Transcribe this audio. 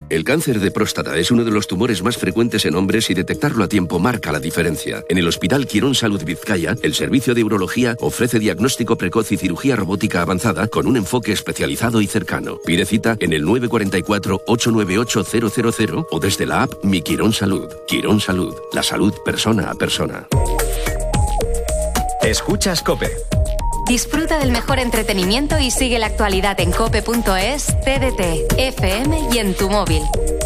El cáncer de próstata es uno de los tumores más frecuentes en hombres y detectarlo a tiempo marca la diferencia. En el Hospital Quirón Salud Vizcaya, el servicio de urología ofrece diagnóstico precoz y cirugía robótica avanzada con un enfoque especializado y cercano. Pide cita en el 944-898-000 o desde la app Mi Quirón Salud. Quirón Salud, la salud persona a persona. Escuchas COPE. Disfruta del mejor entretenimiento y sigue la actualidad en cope.es, TDT, FM y en tu móvil.